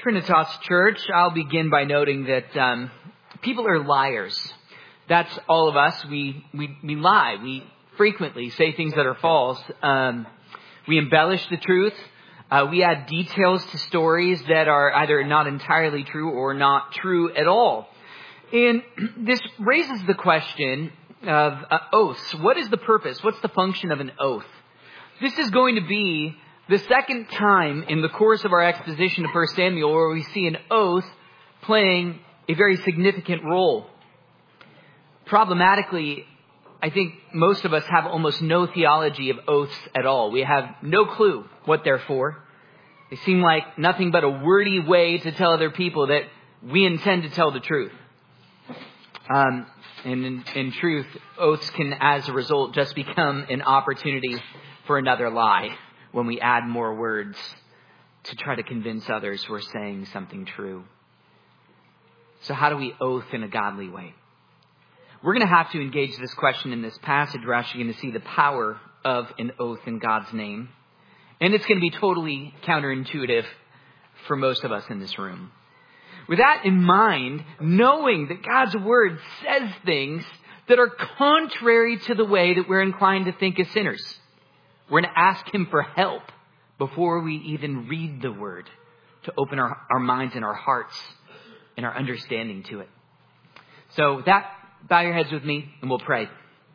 Trinitas Church, I'll begin by noting that people are liars. That's all of us. We lie. We frequently say things that are false. We embellish the truth. We add details to stories that are either not entirely true or not true at all. And this raises the question of oaths. What is the purpose? What's the function of an oath? This is going to be the second time in the course of our exposition of 1 Samuel where we see an oath playing a very significant role. Problematically, I think most of us have almost no theology of oaths at all. We have no clue what they're for. They seem like nothing but a wordy way to tell other people that we intend to tell the truth. And in truth, oaths can, as a result, just become an opportunity for another lie when we add more words to try to convince others we're saying something true. So how do we oath in a godly way? We're going to have to engage this question in this passage. We're actually going to see the power of an oath in God's name. And it's going to be totally counterintuitive for most of us in this room. With that in mind, knowing that God's word says things that are contrary to the way that we're inclined to think as sinners, we're going to ask him for help before we even read the word to open our minds and our hearts and our understanding to it. So with that, bow your heads with me and we'll pray.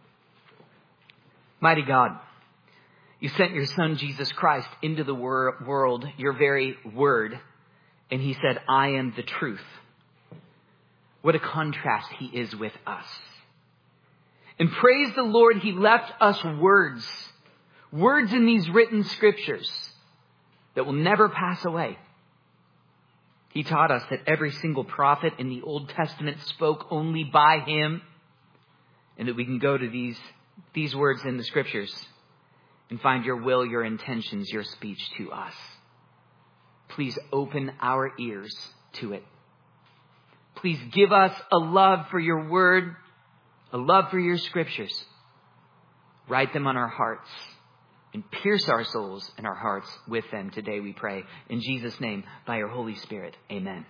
Mighty God, you sent your son, Jesus Christ, into the world, your very word. And he said, I am the truth. What a contrast he is with us. And praise the Lord, he left us words. Words in these written scriptures that will never pass away. He taught us that every single prophet in the Old Testament spoke only by him. And that we can go to these words in the scriptures and find your will, your intentions, your speech to us. Please open our ears to it. Please give us a love for your word, a love for your scriptures. Write them on our hearts and pierce our souls and our hearts with them today, we pray. In Jesus' name, by your Holy Spirit. Amen.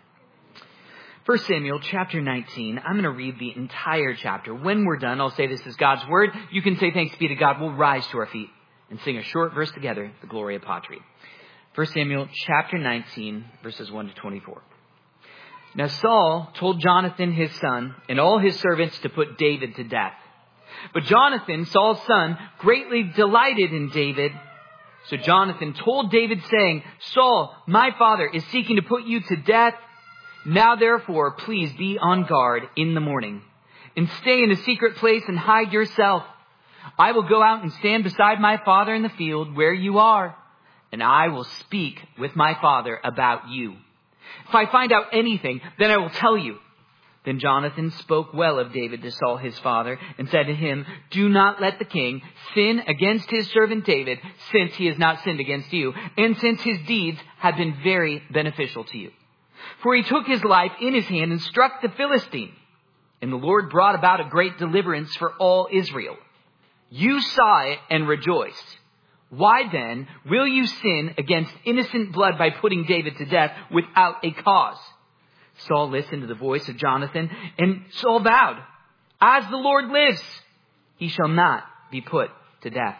1 Samuel chapter 19. I'm going to read the entire chapter. When we're done, I'll say this is God's word. You can say thanks be to God. We'll rise to our feet and sing a short verse together, the Gloria Patri. 1 Samuel chapter 19, verses 1 to 24. Now Saul told Jonathan his son and all his servants to put David to death. But Jonathan, Saul's son, greatly delighted in David. So Jonathan told David, saying, Saul, my father, is seeking to put you to death. Now therefore, please be on guard in the morning, and stay in a secret place and hide yourself. I will go out and stand beside my father in the field where you are, and I will speak with my father about you. If I find out anything, then I will tell you. Then Jonathan spoke well of David to Saul his father, and said to him, do not let the king sin against his servant David, since he has not sinned against you, and since his deeds have been very beneficial to you. For he took his life in his hand and struck the Philistine, and the Lord brought about a great deliverance for all Israel. You saw it and rejoiced. Why then will you sin against innocent blood by putting David to death without a cause? Saul listened to the voice of Jonathan, and Saul vowed, as the Lord lives, he shall not be put to death.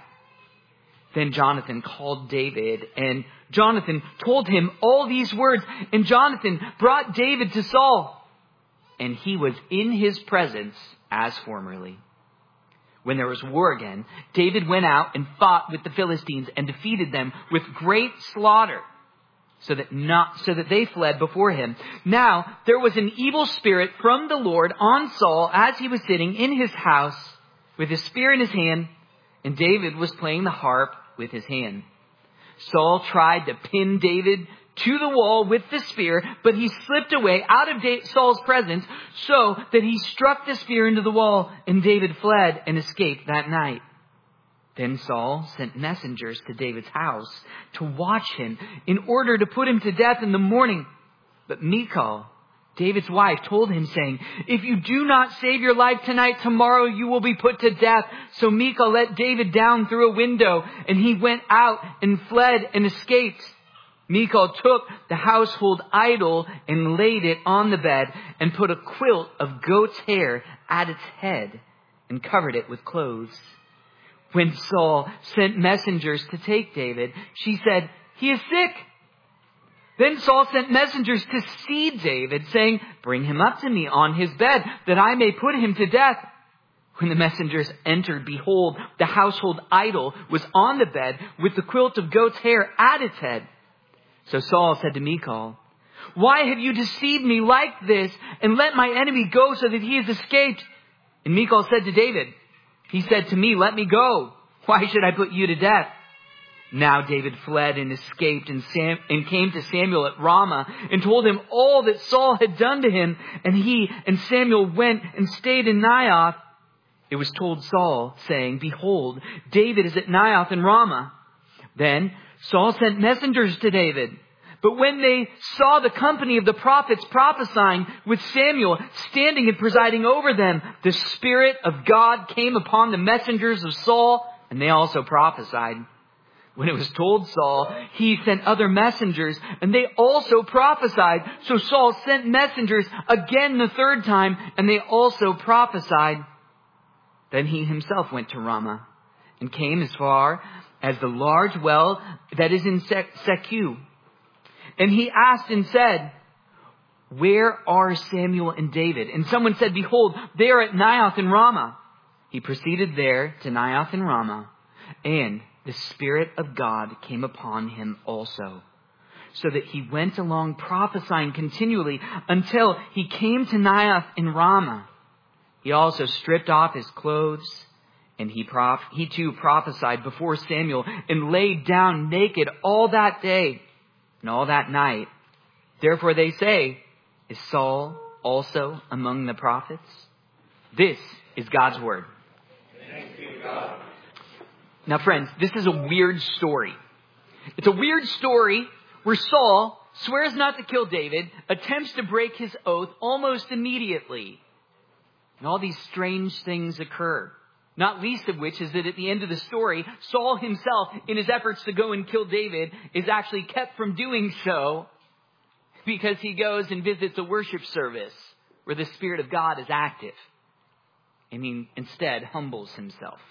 Then Jonathan called David, and Jonathan told him all these words, and Jonathan brought David to Saul, and he was in his presence as formerly. When there was war again, David went out and fought with the Philistines and defeated them with great slaughter, so that they fled before him. Now there was an evil spirit from the Lord on Saul as he was sitting in his house with his spear in his hand, and David was playing the harp with his hand. Saul tried to pin David to the wall with the spear, but he slipped away out of Saul's presence so that he struck the spear into the wall, and David fled and escaped that night. Then Saul sent messengers to David's house to watch him in order to put him to death in the morning. But Michal, David's wife, told him, saying, if you do not save your life tonight, tomorrow you will be put to death. So Michal let David down through a window, and he went out and fled and escaped. Michal took the household idol and laid it on the bed and put a quilt of goat's hair at its head and covered it with clothes. When Saul sent messengers to take David, she said, "He is sick." Then Saul sent messengers to see David, saying, "Bring him up to me on his bed, that I may put him to death." When the messengers entered, behold, the household idol was on the bed with the quilt of goat's hair at its head. So Saul said to Michal, "Why have you deceived me like this and let my enemy go so that he has escaped?" And Michal said to David, "He said to me, 'Let me go. Why should I put you to death?'" Now David fled and escaped and came to Samuel at Ramah and told him all that Saul had done to him. And he and Samuel went and stayed in Naioth. It was told Saul, saying, "Behold, David is at Naioth in Ramah." Then Saul sent messengers to David. But when they saw the company of the prophets prophesying with Samuel standing and presiding over them, the Spirit of God came upon the messengers of Saul, and they also prophesied. When it was told Saul, he sent other messengers, and they also prophesied. So Saul sent messengers again the third time, and they also prophesied. Then he himself went to Ramah and came as far as the large well that is in Secu. And he asked and said, "Where are Samuel and David?" And someone said, "Behold, they are at Naioth in Ramah." He proceeded there to Naioth in Ramah, and the Spirit of God came upon him also, so that he went along prophesying continually until he came to Naioth in Ramah. He also stripped off his clothes, and he too prophesied before Samuel and laid down naked all that day and all that night. Therefore they say, "Is Saul also among the prophets?" This is God's word. Thanks be to God. Now, friends, this is a weird story. It's a weird story where Saul swears not to kill David, attempts to break his oath almost immediately. And all these strange things occur. Not least of which is that at the end of the story, Saul himself, in his efforts to go and kill David, is actually kept from doing so because he goes and visits a worship service where the Spirit of God is active. And he instead humbles himself.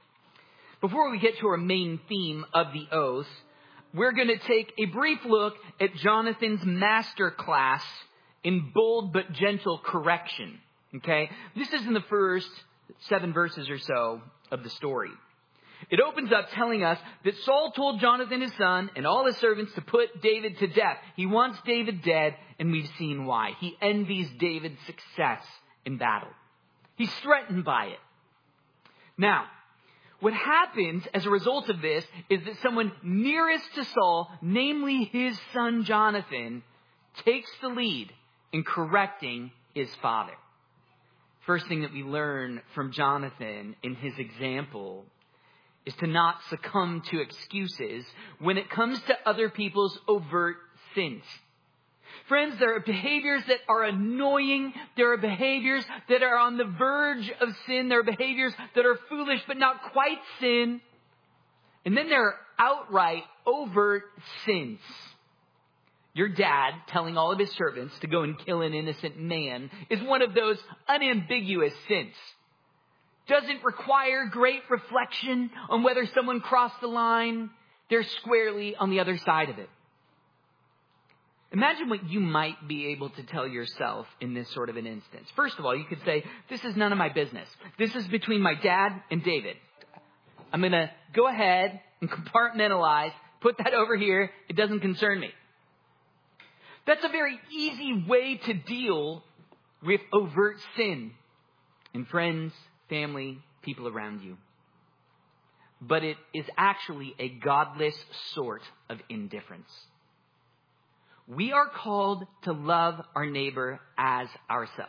Before we get to our main theme of the oath, we're going to take a brief look at Jonathan's master class in bold but gentle correction. Okay? This is in the first 7 verses or so of the story. It opens up telling us that Saul told Jonathan, his son, and all his servants to put David to death. He wants David dead, and we've seen why. He envies David's success in battle. He's threatened by it. Now, what happens as a result of this is that someone nearest to Saul, namely his son Jonathan, takes the lead in correcting his father. First thing that we learn from Jonathan in his example is to not succumb to excuses when it comes to other people's overt sins. Friends, there are behaviors that are annoying. There are behaviors that are on the verge of sin. There are behaviors that are foolish but not quite sin. And then there are outright overt sins. Your dad telling all of his servants to go and kill an innocent man is one of those unambiguous sins. Doesn't require great reflection on whether someone crossed the line. They're squarely on the other side of it. Imagine what you might be able to tell yourself in this sort of an instance. First of all, you could say, "This is none of my business. This is between my dad and David. I'm going to go ahead and compartmentalize, put that over here. It doesn't concern me." That's a very easy way to deal with overt sin in friends, family, people around you. But it is actually a godless sort of indifference. We are called to love our neighbor as ourselves.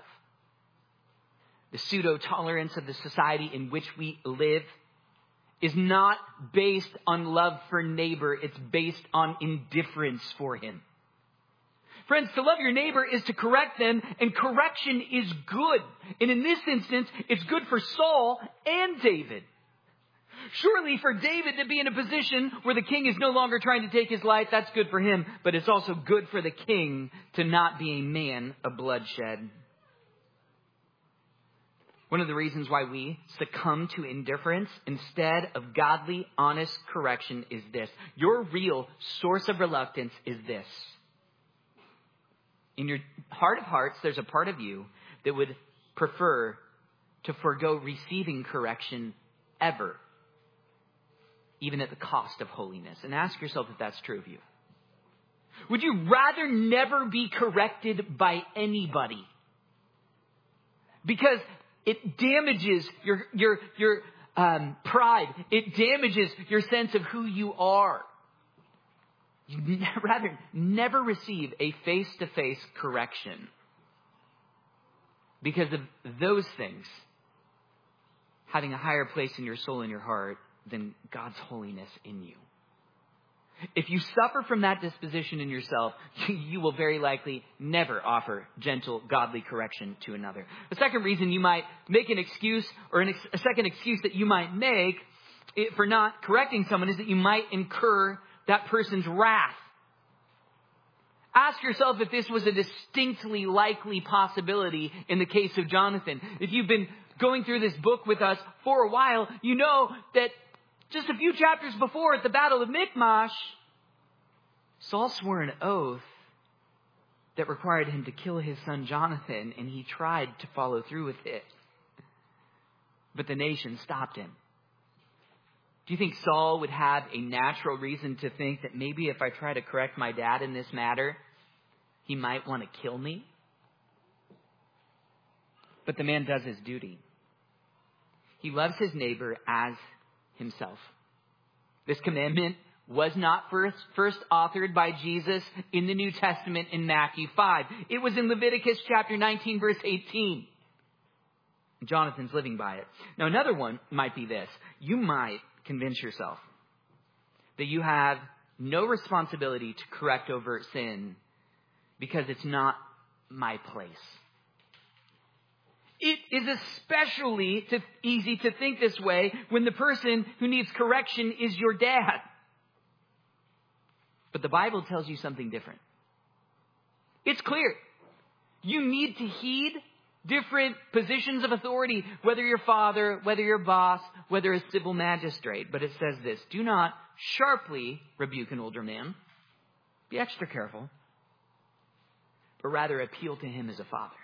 The pseudo-tolerance of the society in which we live is not based on love for neighbor. It's based on indifference for him. Friends, to love your neighbor is to correct them, and correction is good. And in this instance, it's good for Saul and David. Surely for David to be in a position where the king is no longer trying to take his life, that's good for him. But it's also good for the king to not be a man of bloodshed. One of the reasons why we succumb to indifference instead of godly, honest correction is this. Your real source of reluctance is this. In your heart of hearts, there's a part of you that would prefer to forego receiving correction ever, even at the cost of holiness. And ask yourself if that's true of you. Would you rather never be corrected by anybody? Because it damages your pride. It damages your sense of who you are. You'd rather never receive a face-to-face correction because of those things having a higher place in your soul and your heart than God's holiness in you. If you suffer from that disposition in yourself, you will very likely never offer gentle, godly correction to another. The second reason you might make an excuse, or a second excuse that you might make for not correcting someone, is that you might incur that person's wrath. Ask yourself if this was a distinctly likely possibility in the case of Jonathan. If you've been going through this book with us for a while, you know that just a few chapters before, at the Battle of Michmash, Saul swore an oath that required him to kill his son Jonathan, and he tried to follow through with it. But the nation stopped him. Do you think Saul would have a natural reason to think that maybe if I try to correct my dad in this matter, he might want to kill me? But the man does his duty. He loves his neighbor as himself. This commandment was not first authored by Jesus in the New Testament in Matthew 5. It was in Leviticus chapter 19, verse 18. Jonathan's living by it. Now, another one might be this. You might convince yourself that you have no responsibility to correct overt sin because it's not my place. It is especially easy to think this way when the person who needs correction is your dad. But the Bible tells you something different. It's clear. You need to heed different positions of authority, whether you're father, whether you're boss, whether a civil magistrate. But it says this: do not sharply rebuke an older man. Be extra careful. But rather appeal to him as a father.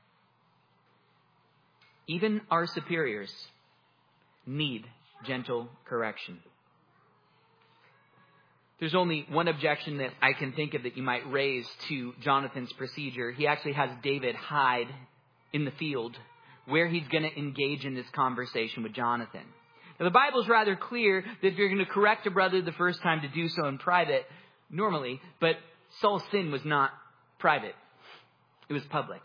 Even our superiors need gentle correction. There's only one objection that I can think of that you might raise to Jonathan's procedure. He actually has David hide in the field where he's going to engage in this conversation with Jonathan. Now, the Bible's rather clear that if you're going to correct a brother the first time, to do so in private, normally. But Saul's sin was not private. It was public.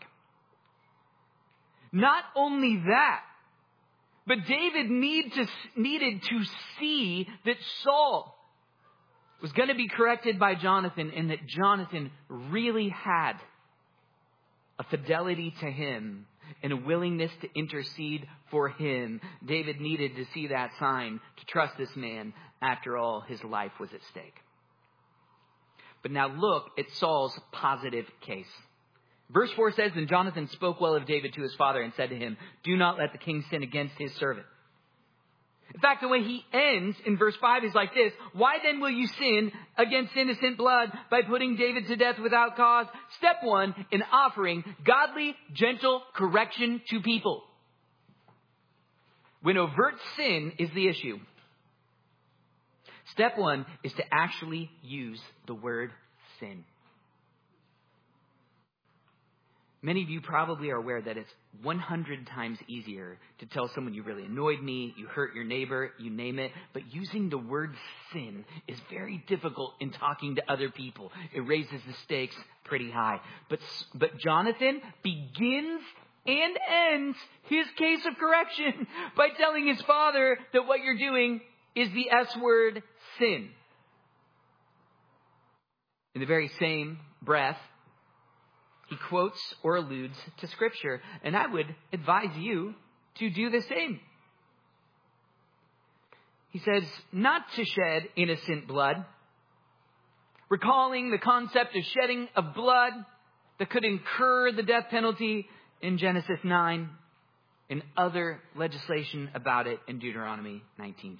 Not only that, but David needed to see that Saul was going to be corrected by Jonathan, and that Jonathan really had a fidelity to him and a willingness to intercede for him. David needed to see that sign to trust this man. After all, his life was at stake. But now look at Saul's positive case. Verse 4 says, "Then Jonathan spoke well of David to his father and said to him, 'Do not let the king sin against his servant.'" In fact, the way he ends in verse 5 is like this: "Why then will you sin against innocent blood by putting David to death without cause?" Step 1 in offering godly, gentle correction to people. When overt sin is the issue, step 1 is to actually use the word sin. Many of you probably are aware that it's 100 times easier to tell someone you really annoyed me, you hurt your neighbor, you name it. But using the word sin is very difficult in talking to other people. It raises the stakes pretty high. But Jonathan begins and ends his case of correction by telling his father that what you're doing is the S word, sin. In the very same breath, he quotes or alludes to Scripture, and I would advise you to do the same. He says not to shed innocent blood, recalling the concept of shedding of blood that could incur the death penalty in Genesis 9 and other legislation about it in Deuteronomy 19:10.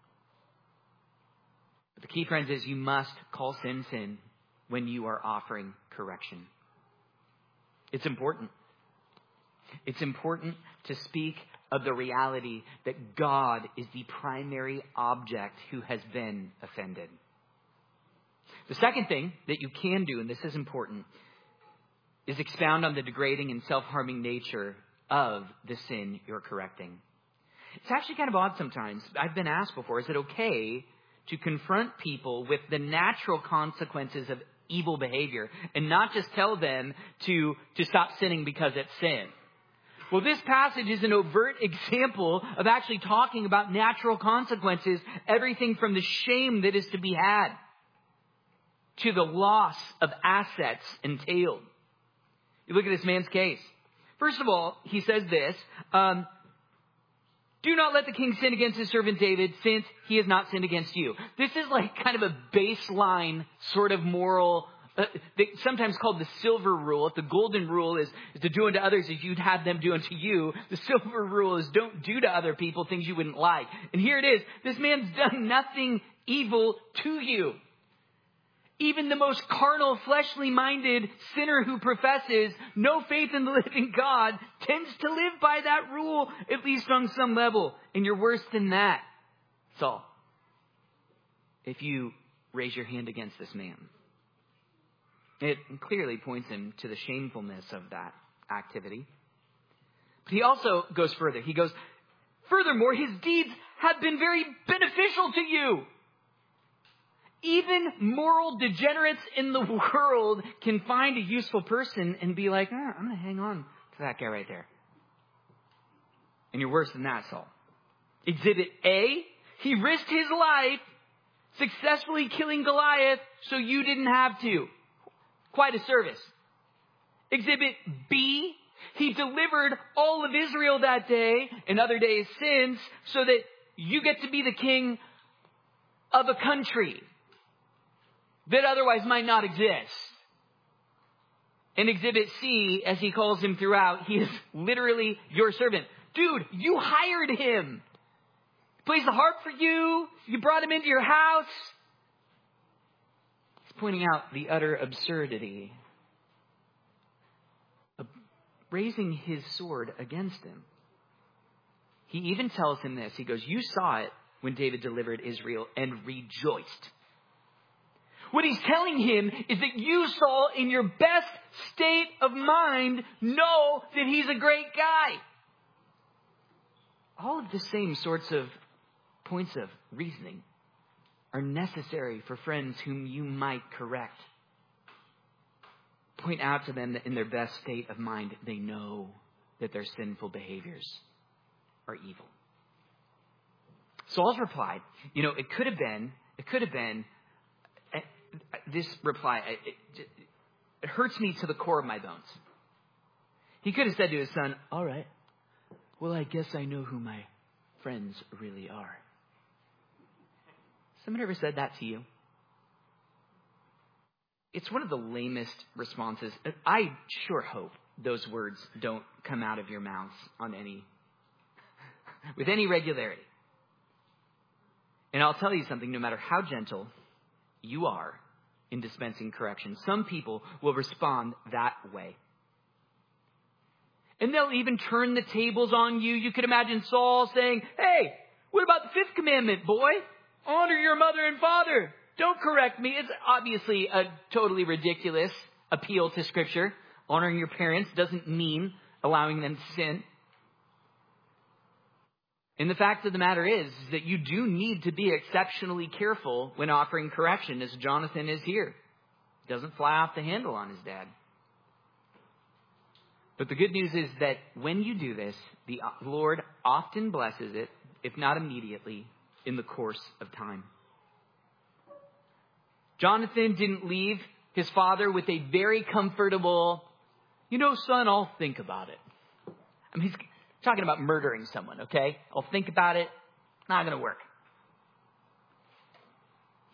But the key, friends, is you must call sin sin when you are offering correction. It's important. It's important to speak of the reality that God is the primary object who has been offended. The second thing that you can do, and this is important, is expound on the degrading and self-harming nature of the sin you're correcting. It's actually kind of odd sometimes. I've been asked before, is it okay to confront people with the natural consequences of evil behavior and not just tell them to stop sinning because it's sin? Well, this passage is an overt example of actually talking about natural consequences, everything from the shame that is to be had to the loss of assets entailed. You look at this man's case. First of all, he says this, do not let the king sin against his servant David, since he has not sinned against you. This is like kind of a baseline sort of moral, sometimes called the silver rule. If the golden rule is to do unto others as you'd have them do unto you, the silver rule is don't do to other people things you wouldn't like. And here it is. This man's done nothing evil to you. Even the most carnal, fleshly-minded sinner who professes no faith in the living God tends to live by that rule, at least on some level. And you're worse than that, Saul, if you raise your hand against this man. It clearly points him to the shamefulness of that activity. But he also goes further. He goes, furthermore, his deeds have been very beneficial to you. Even moral degenerates in the world can find a useful person and be like, I'm going to hang on to that guy right there. And you're worse than that, Saul. Exhibit A, he risked his life successfully killing Goliath so you didn't have to. Quite a service. Exhibit B, he delivered all of Israel that day and other days since so that you get to be the king of a country that otherwise might not exist. And Exhibit C, as he calls him throughout, he is literally your servant. Dude, you hired him. He plays the harp for you. You brought him into your house. He's pointing out the utter absurdity of raising his sword against him. He even tells him this. He goes, you saw it when David delivered Israel and rejoiced. What he's telling him is that you, Saul, in your best state of mind, know that he's a great guy. All of the same sorts of points of reasoning are necessary for friends whom you might correct. Point out to them that in their best state of mind, they know that their sinful behaviors are evil. Saul's replied, it could have been, this reply, it hurts me to the core of my bones. He could have said to his son, all right, well, I guess I know who my friends really are. Someone ever said that to you? It's one of the lamest responses. I sure hope those words don't come out of your mouths with any regularity. And I'll tell you something, no matter how gentle you are in dispensing correction, some people will respond that way. And they'll even turn the tables on you. You could imagine Saul saying, hey, what about the fifth commandment, boy? Honor your mother and father. Don't correct me. It's obviously a totally ridiculous appeal to Scripture. Honoring your parents doesn't mean allowing them to sin. And the fact of the matter is that you do need to be exceptionally careful when offering correction, as Jonathan is here. He doesn't fly off the handle on his dad. But the good news is that when you do this, the Lord often blesses it, if not immediately, in the course of time. Jonathan didn't leave his father with a very comfortable, son, I'll think about it. I mean, he's talking about murdering someone, okay? I'll think about it. Not going to work.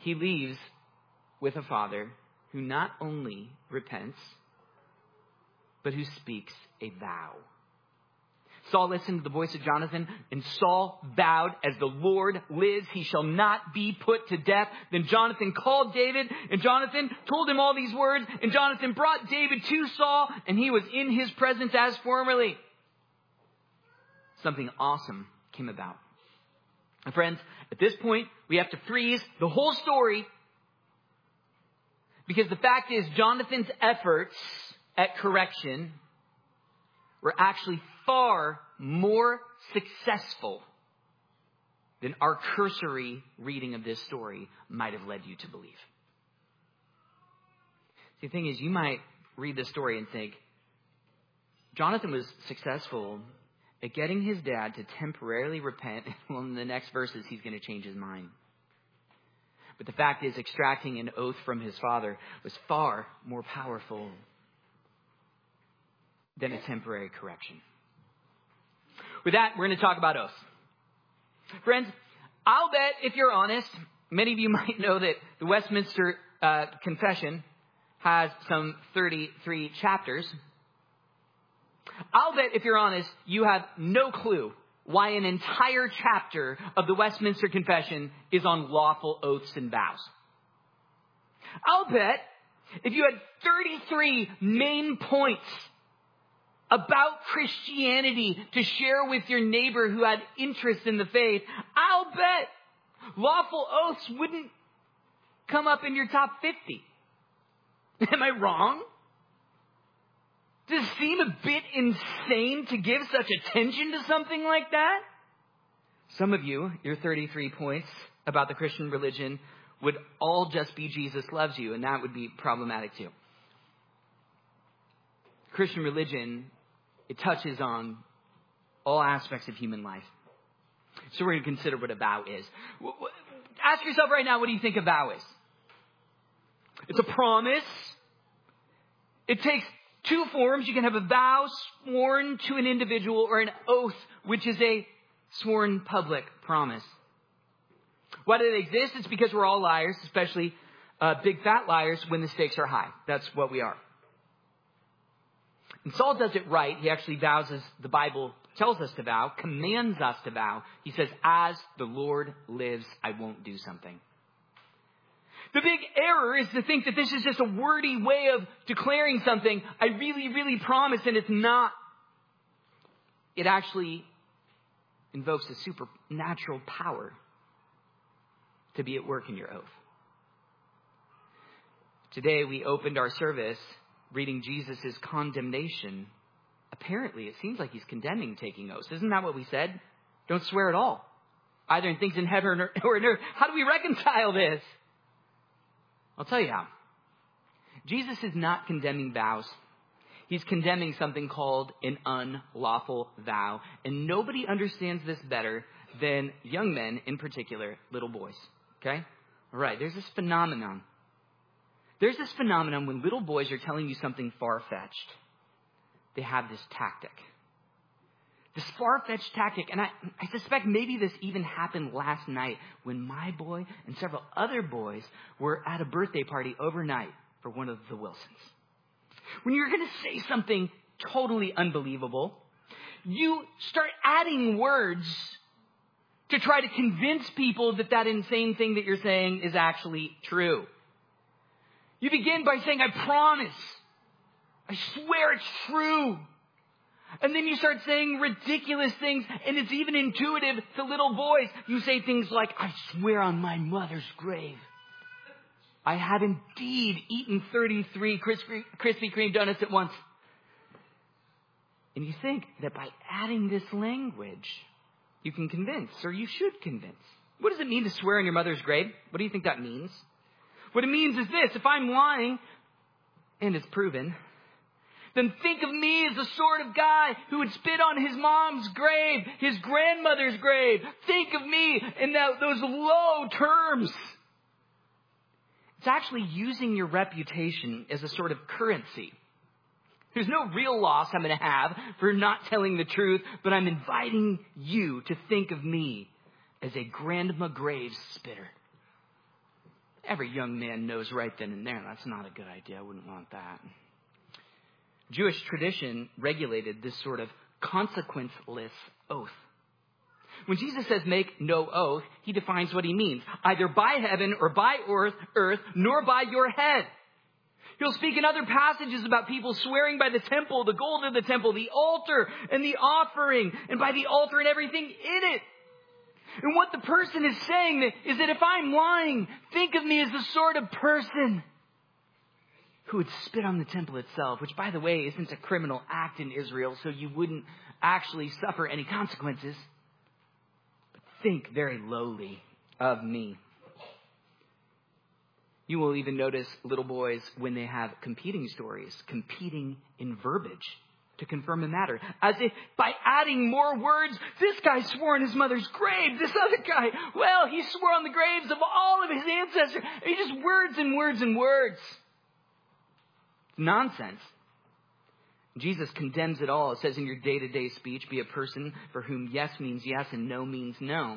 he leaves with a father who not only repents, but who speaks a vow. Saul listened to the voice of Jonathan, and Saul vowed, as the Lord lives, he shall not be put to death. Then Jonathan called David, and Jonathan told him all these words, and Jonathan brought David to Saul, and he was in his presence as formerly. Something awesome came about. And friends, at this point, we have to freeze the whole story, because the fact is, Jonathan's efforts at correction were actually far more successful than our cursory reading of this story might have led you to believe. See, the thing is, you might read this story and think, Jonathan was successful at getting his dad to temporarily repent. Well, in the next verses, he's going to change his mind. But the fact is, extracting an oath from his father was far more powerful than a temporary correction. With that, we're going to talk about oaths. Friends, I'll bet if you're honest, many of you might know that the Westminster Confession has some 33 chapters. I'll bet if you're honest, you have no clue why an entire chapter of the Westminster Confession is on lawful oaths and vows. I'll bet if you had 33 main points about Christianity to share with your neighbor who had interest in the faith, I'll bet lawful oaths wouldn't come up in your top 50. Am I wrong? Does it seem a bit insane to give such attention to something like that? Some of you, your 33 points about the Christian religion would all just be Jesus loves you, and that would be problematic too. Christian religion, it touches on all aspects of human life. So we're going to consider what a vow is. Ask yourself right now, what do you think a vow is? It's a promise. It takes two forms. You can have a vow sworn to an individual, or an oath, which is a sworn public promise. Why do they exist? It's because we're all liars, especially big fat liars when the stakes are high. That's what we are. And Saul does it right. He actually vows as the Bible tells us to vow, commands us to vow. He says, as the Lord lives, I won't do something. The big error is to think that this is just a wordy way of declaring something. I really, really promise, and it's not. It actually invokes a supernatural power to be at work in your oath. Today, we opened our service reading Jesus' condemnation. Apparently, it seems like he's condemning taking oaths. Isn't that what we said? Don't swear at all, either in things in heaven or in earth. How do we reconcile this? I'll tell you how. Jesus is not condemning vows. He's condemning something called an unlawful vow. And nobody understands this better than young men, in particular, little boys. Okay? All right, there's this phenomenon. There's this phenomenon when little boys are telling you something far-fetched. They have this tactic. This far-fetched tactic, and I suspect maybe this even happened last night when my boy and several other boys were at a birthday party overnight for one of the Wilsons. When you're going to say something totally unbelievable, you start adding words to try to convince people that that insane thing that you're saying is actually true. You begin by saying, I promise. I swear it's true. And then you start saying ridiculous things, and it's even intuitive to little boys. You say things like, I swear on my mother's grave, I have indeed eaten 33 Krispy Kreme donuts at once. And you think that by adding this language, you can convince, or you should convince. What does it mean to swear on your mother's grave? What do you think that means? What it means is this: if I'm lying, and it's proven, then think of me as the sort of guy who would spit on his mom's grave, his grandmother's grave. Think of me in those low terms. It's actually using your reputation as a sort of currency. There's no real loss I'm going to have for not telling the truth, but I'm inviting you to think of me as a Grandma Graves spitter. Every young man knows right then and there, that's not a good idea. I wouldn't want that. Jewish tradition regulated this sort of consequenceless oath. When Jesus says make no oath, he defines what he means. Either by heaven or by earth, nor by your head. He'll speak in other passages about people swearing by the temple, the gold of the temple, the altar and the offering, and by the altar and everything in it. And what the person is saying is that if I'm lying, think of me as the sort of person who would spit on the temple itself, which, by the way, isn't a criminal act in Israel, so you wouldn't actually suffer any consequences. But think very lowly of me. You will even notice little boys when they have competing stories, competing in verbiage to confirm a matter. As if by adding more words, this guy swore on his mother's grave. This other guy, well, he swore on the graves of all of his ancestors. It's just words and words and words. Nonsense. Jesus condemns it all. It says in your day-to-day speech, be a person for whom yes means yes and no means no.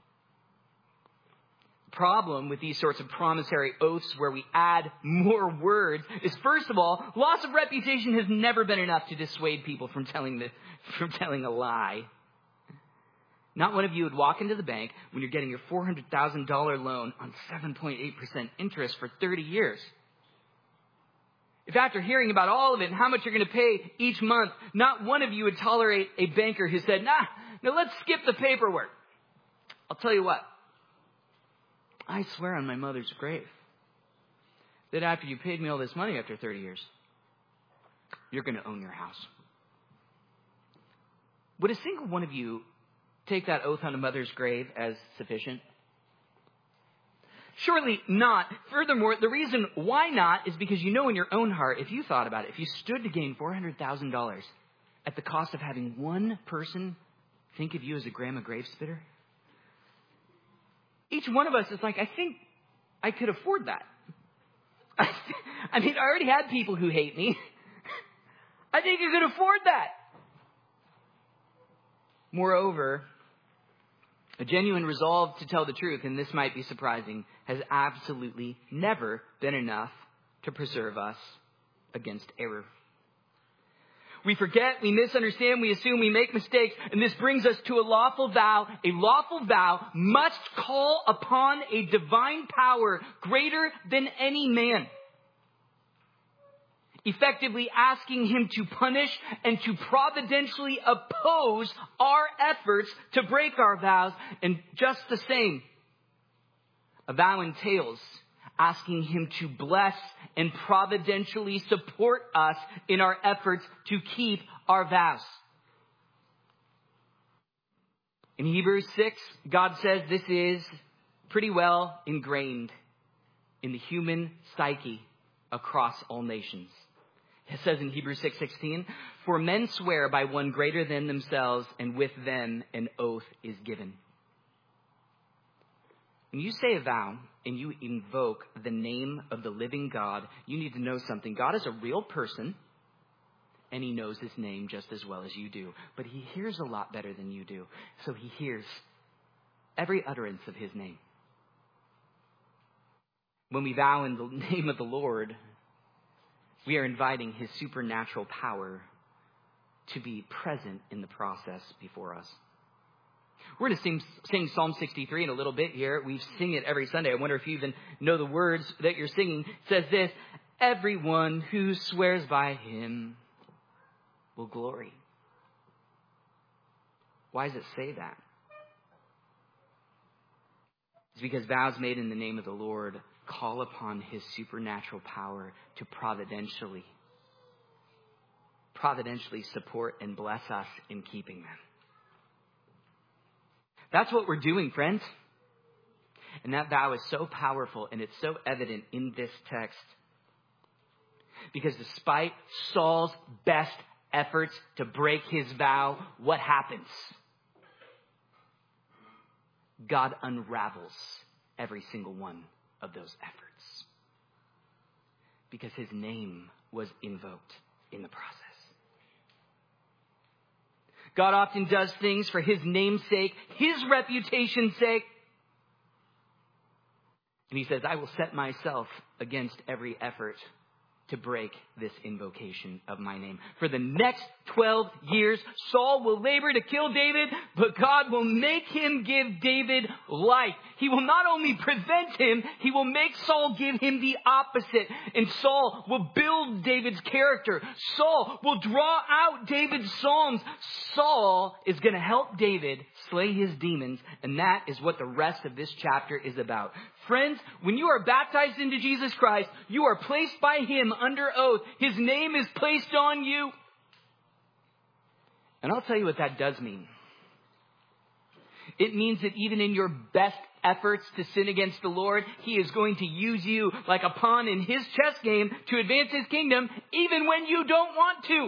The problem with these sorts of promissory oaths where we add more words is, first of all, loss of reputation has never been enough to dissuade people from telling a lie. Not one of you would walk into the bank when you're getting your $400,000 loan on 7.8% interest for 30 years. If after hearing about all of it and how much you're going to pay each month, not one of you would tolerate a banker who said, no, let's skip the paperwork. I'll tell you what. I swear on my mother's grave that after you paid me all this money after 30 years, you're going to own your house. Would a single one of you take that oath on a mother's grave as sufficient? Surely not. Furthermore, the reason why not is because you know in your own heart, if you thought about it, if you stood to gain $400,000 at the cost of having one person think of you as a grandma grave spitter, each one of us is like, I think I could afford that. I mean, I already had people who hate me. I think I could afford that. Moreover, a genuine resolve to tell the truth, and this might be surprising, has absolutely never been enough to preserve us against error. We forget, we misunderstand, we assume, we make mistakes, and this brings us to a lawful vow. A lawful vow must call upon a divine power greater than any man, effectively asking him to punish and to providentially oppose our efforts to break our vows. And just the same, a vow entails asking him to bless and providentially support us in our efforts to keep our vows. In Hebrews 6, God says this is pretty well ingrained in the human psyche across all nations. It says in Hebrews 6:16, for men swear by one greater than themselves, and with them an oath is given. When you say a vow and you invoke the name of the living God, you need to know something. God is a real person, and he knows his name just as well as you do. But he hears a lot better than you do. So he hears every utterance of his name. When we vow in the name of the Lord, we are inviting his supernatural power to be present in the process before us. We're going to sing Psalm 63 in a little bit here. We sing it every Sunday. I wonder if you even know the words that you're singing. It says this, everyone who swears by him will glory. Why does it say that? It's because vows made in the name of the Lord call upon his supernatural power to providentially support and bless us in keeping them. That's what we're doing, friends. And that vow is so powerful, and it's so evident in this text. Because despite Saul's best efforts to break his vow, what happens? God unravels every single one of those efforts. Because his name was invoked in the process. God often does things for his name's sake, his reputation's sake. And he says, I will set myself against every effort to break this invocation of my name. For the next 12 years, Saul will labor to kill David, but God will make him give David life. He will not only prevent him, he will make Saul give him the opposite. And Saul will build David's character. Saul will draw out David's psalms. Saul is going to help David slay his demons, and that is what the rest of this chapter is about. Friends, when you are baptized into Jesus Christ, you are placed by him under oath. His name is placed on you. And I'll tell you what that does mean. It means that even in your best efforts to sin against the Lord, he is going to use you like a pawn in his chess game to advance his kingdom, even when you don't want to.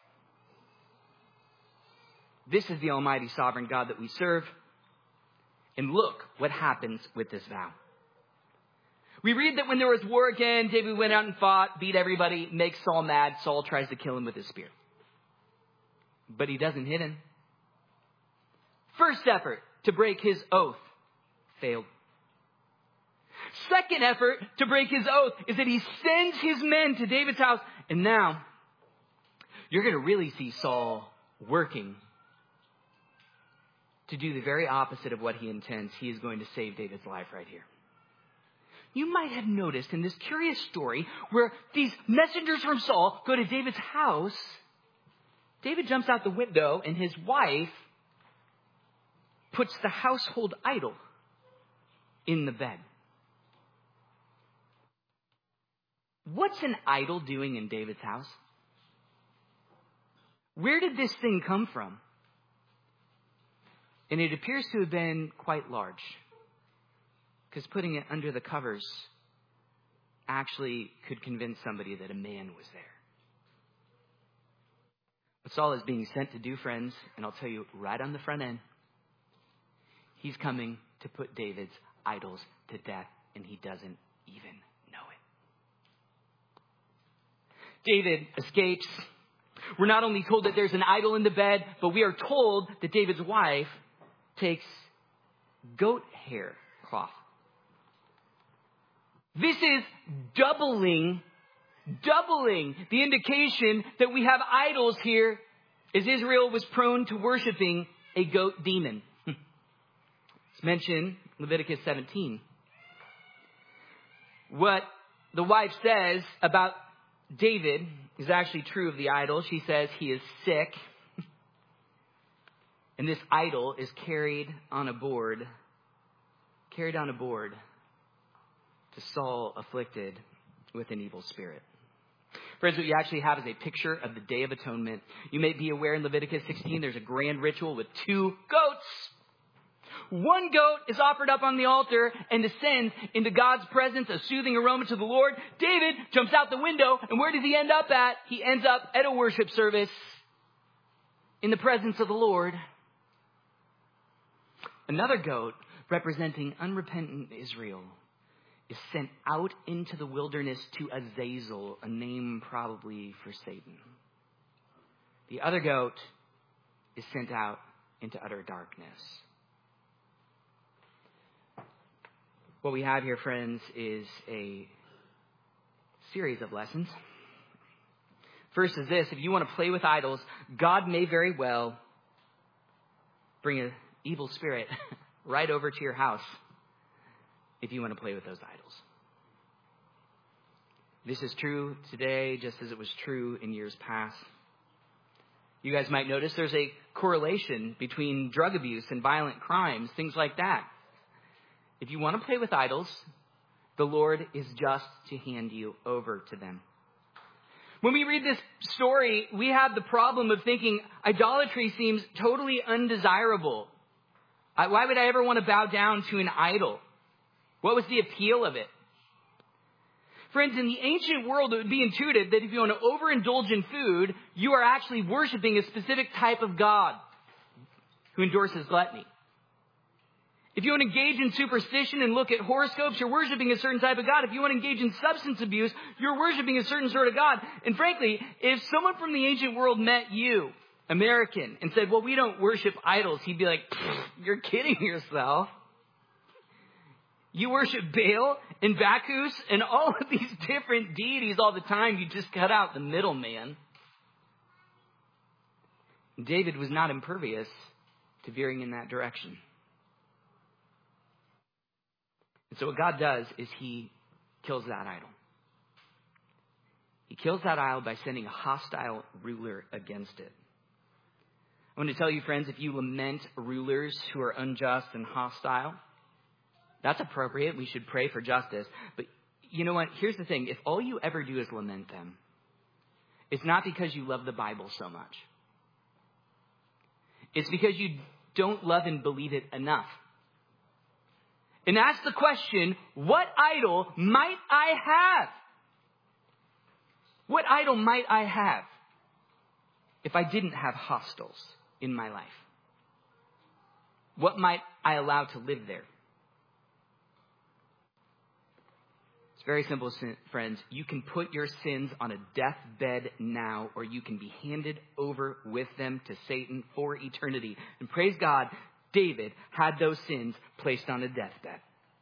This is the almighty sovereign God that we serve. And look what happens with this vow. We read that when there was war again, David went out and fought, beat everybody, makes Saul mad. Saul tries to kill him with his spear. But he doesn't hit him. First effort to break his oath failed. Second effort to break his oath is that he sends his men to David's house. And now you're going to really see Saul working to do the very opposite of what he intends. He is going to save David's life right here. You might have noticed in this curious story where these messengers from Saul go to David's house. David jumps out the window and his wife puts the household idol in the bed. What's an idol doing in David's house? Where did this thing come from? And it appears to have been quite large, because putting it under the covers actually could convince somebody that a man was there. What Saul is being sent to do, friends, and I'll tell you right on the front end, he's coming to put David's idols to death, and he doesn't even know it. David escapes. We're not only told that there's an idol in the bed, but we are told that David's wife takes goat hair cloth. This is doubling the indication that we have idols here, as Israel was prone to worshiping a goat demon. It's mentioned in Leviticus 17. What the wife says about David is actually true of the idol. She says he is sick. And this idol is carried on a board to Saul afflicted with an evil spirit. Friends, what you actually have is a picture of the Day of Atonement. You may be aware in Leviticus 16, there's a grand ritual with 2 goats. One goat is offered up on the altar and descends into God's presence, a soothing aroma to the Lord. David jumps out the window, and where does he end up at? He ends up at a worship service in the presence of the Lord. Another goat, representing unrepentant Israel, is sent out into the wilderness to Azazel, a name probably for Satan. The other goat is sent out into utter darkness. What we have here, friends, is a series of lessons. First is this: if you want to play with idols, God may very well bring an evil spirit right over to your house if you want to play with those idols. This is true today, just as it was true in years past. You guys might notice there's a correlation between drug abuse and violent crimes, things like that. If you want to play with idols, the Lord is just to hand you over to them. When we read this story, we have the problem of thinking idolatry seems totally undesirable. Why would I ever want to bow down to an idol? What was the appeal of it? Friends, in the ancient world, it would be intuitive that if you want to overindulge in food, you are actually worshiping a specific type of God who endorses gluttony. If you want to engage in superstition and look at horoscopes, you're worshiping a certain type of God. If you want to engage in substance abuse, you're worshiping a certain sort of God. And frankly, if someone from the ancient world met you, American, and said, well, we don't worship idols, he'd be like, you're kidding yourself. You worship Baal and Bacchus and all of these different deities all the time. You just cut out the middleman. David was not impervious to veering in that direction. And so what God does is he kills that idol. He kills that idol by sending a hostile ruler against it. I want to tell you, friends, if you lament rulers who are unjust and hostile, that's appropriate. We should pray for justice. But you know what? Here's the thing. If all you ever do is lament them, it's not because you love the Bible so much. It's because you don't love and believe it enough. And ask the question, what idol might I have? What idol might I have if I didn't have hostiles in my life? What might I allow to live there? It's very simple, friends. You can put your sins on a deathbed now, or you can be handed over with them to Satan for eternity. And praise God, David had those sins placed on a deathbed.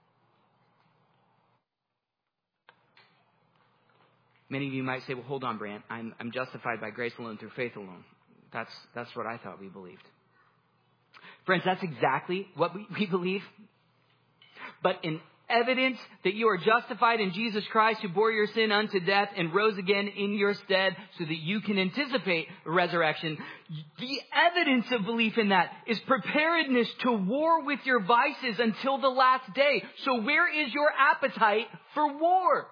Many of you might say, well, hold on, Brant. I'm justified by grace alone through faith alone. That's what I thought we believed. Friends, that's exactly what we believe. But in evidence that you are justified in Jesus Christ, who bore your sin unto death and rose again in your stead so that you can anticipate resurrection. The evidence of belief in that is preparedness to war with your vices until the last day. So where is your appetite for war?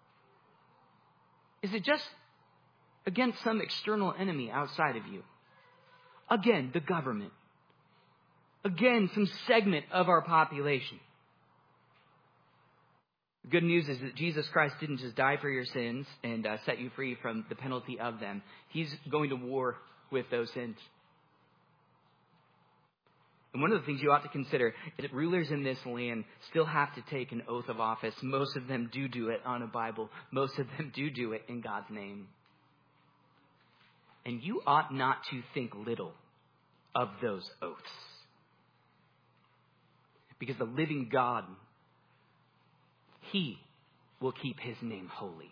Is it just against some external enemy outside of you? Again, the government. Again, some segment of our population. The good news is that Jesus Christ didn't just die for your sins and set you free from the penalty of them. He's going to war with those sins. And one of the things you ought to consider is that rulers in this land still have to take an oath of office. Most of them do it on a Bible. Most of them do it in God's name. And you ought not to think little of those oaths. Because the living God, He will keep His name holy.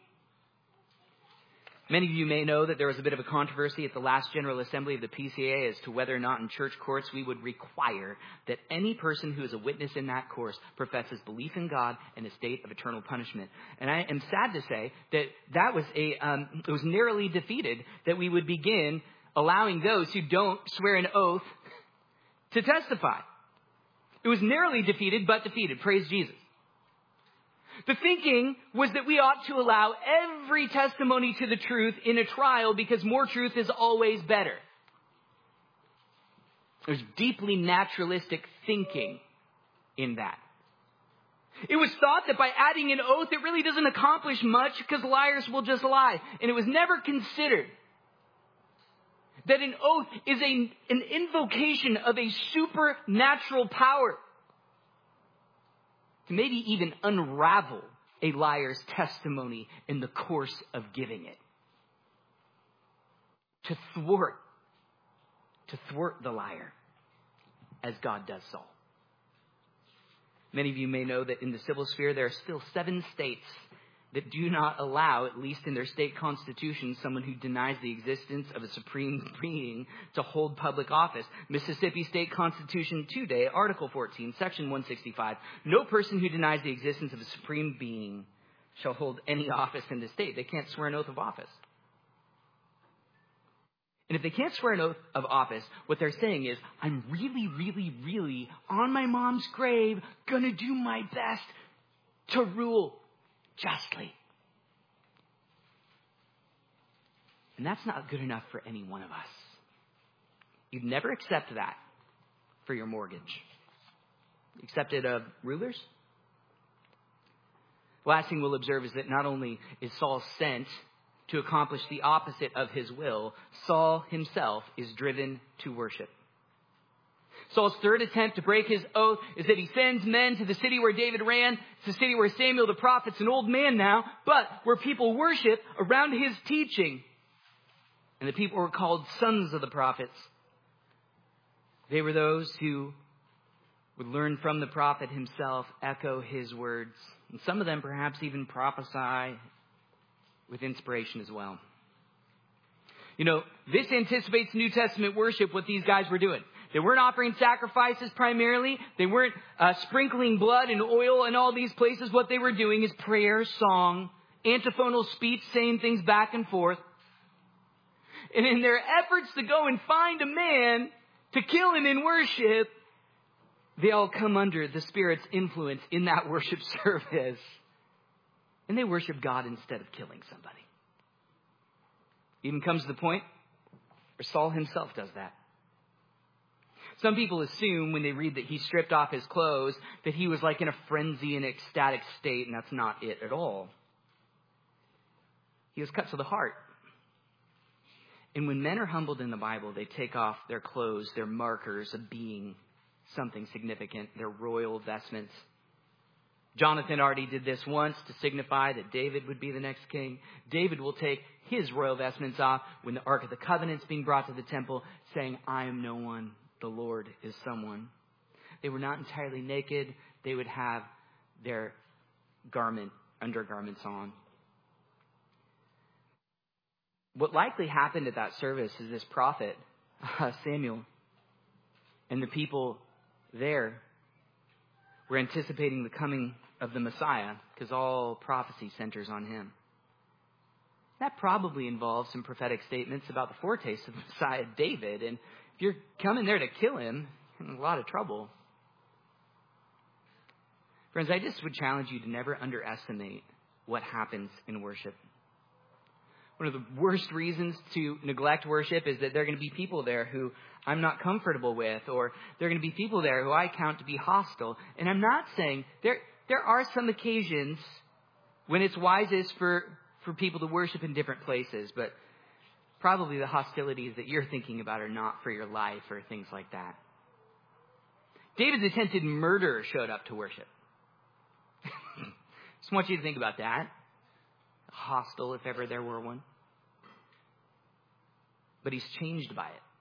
Many of you may know that there was a bit of a controversy at the last General Assembly of the PCA as to whether or not in church courts we would require that any person who is a witness in that course professes belief in God and a state of eternal punishment. And I am sad to say that was it was narrowly defeated that we would begin allowing those who don't swear an oath to testify. It was narrowly defeated, but defeated. Praise Jesus. The thinking was that we ought to allow every testimony to the truth in a trial because more truth is always better. There's deeply naturalistic thinking in that. It was thought that by adding an oath, it really doesn't accomplish much because liars will just lie. And it was never considered that an oath is an invocation of a supernatural power to maybe even unravel a liar's testimony in the course of giving it. To thwart the liar, as God does Saul. Many of you may know that in the civil sphere, there are still 7 states that do not allow, at least in their state constitution, someone who denies the existence of a supreme being to hold public office. Mississippi State Constitution today, Article 14, Section 165. No person who denies the existence of a supreme being shall hold any office in the state. They can't swear an oath of office. And if they can't swear an oath of office, what they're saying is, I'm really, really, really on my mom's grave, gonna do my best to rule justly. And that's not good enough for any one of us. You'd never accept that for your mortgage. Accept it of rulers? The last thing we'll observe is that not only is Saul sent to accomplish the opposite of his will, Saul himself is driven to worship. Saul's third attempt to break his oath is that he sends men to the city where David ran. It's the city where Samuel the prophet's an old man now, but where people worship around his teaching. And the people were called sons of the prophets. They were those who would learn from the prophet himself, echo his words, and some of them perhaps even prophesy with inspiration as well. You know, this anticipates New Testament worship, what these guys were doing. They weren't offering sacrifices primarily. They weren't sprinkling blood and oil in all these places. What they were doing is prayer, song, antiphonal speech, saying things back and forth. And in their efforts to go and find a man to kill him in worship, they all come under the Spirit's influence in that worship service. And they worship God instead of killing somebody. Even comes to the point where Saul himself does that. Some people assume when they read that he stripped off his clothes that he was like in a frenzy and ecstatic state, and that's not it at all. He was cut to the heart. And when men are humbled in the Bible, they take off their clothes, their markers of being something significant, their royal vestments. Jonathan already did this once to signify that David would be the next king. David will take his royal vestments off when the Ark of the Covenant's being brought to the temple, saying, I am no one, the Lord is someone. They were not entirely naked. They would have their undergarments on. What likely happened at that service is this prophet, Samuel, and the people there were anticipating the coming of the Messiah because all prophecy centers on him. That probably involves some prophetic statements about the foretaste of the Messiah, David. And if you're coming there to kill him, you're in a lot of trouble. Friends, I just would challenge you to never underestimate what happens in worship. One of the worst reasons to neglect worship is that there are going to be people there who I'm not comfortable with, or there are going to be people there who I count to be hostile. And I'm not saying there are some occasions when it's wisest for people to worship in different places, but probably the hostilities that you're thinking about are not for your life or things like that. David's attempted murderer showed up to worship. Just want you to think about that. Hostile, if ever there were one. But he's changed by it.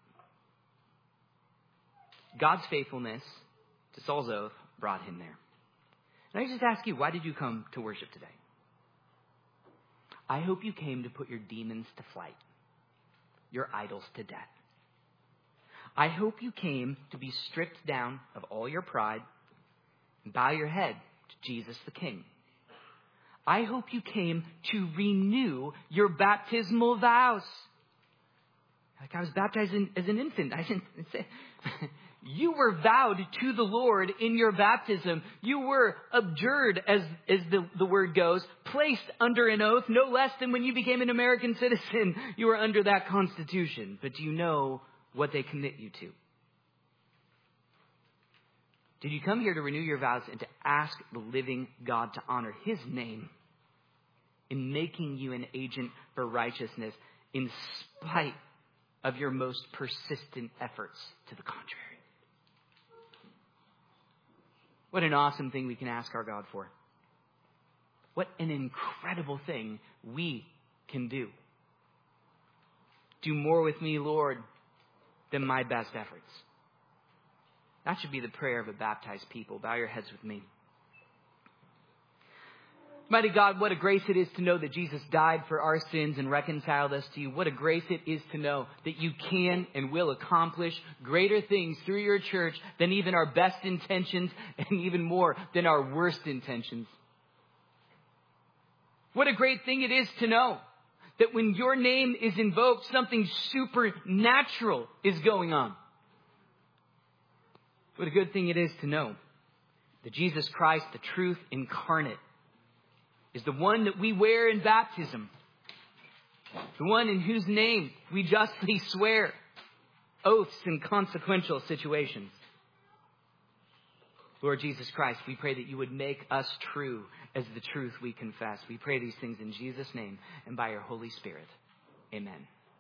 God's faithfulness to Saul's oath brought him there. And I just ask you, why did you come to worship today? I hope you came to put your demons to flight, your idols to death. I hope you came to be stripped down of all your pride and bow your head to Jesus the King. I hope you came to renew your baptismal vows. Like I was baptized as an infant. I didn't say... You were vowed to the Lord in your baptism. You were abjured, as the word goes, placed under an oath, no less than when you became an American citizen. You were under that Constitution. But do you know what they commit you to? Did you come here to renew your vows and to ask the living God to honor his name in making you an agent for righteousness in spite of your most persistent efforts to the contrary? What an awesome thing we can ask our God for. What an incredible thing we can do. Do more with me, Lord, than my best efforts. That should be the prayer of a baptized people. Bow your heads with me. Mighty God, what a grace it is to know that Jesus died for our sins and reconciled us to you. What a grace it is to know that you can and will accomplish greater things through your church than even our best intentions and even more than our worst intentions. What a great thing it is to know that when your name is invoked, something supernatural is going on. What a good thing it is to know that Jesus Christ, the truth incarnate, is the one that we wear in baptism. The one in whose name we justly swear oaths in consequential situations. Lord Jesus Christ, we pray that you would make us true as the truth we confess. We pray these things in Jesus' name and by your Holy Spirit. Amen.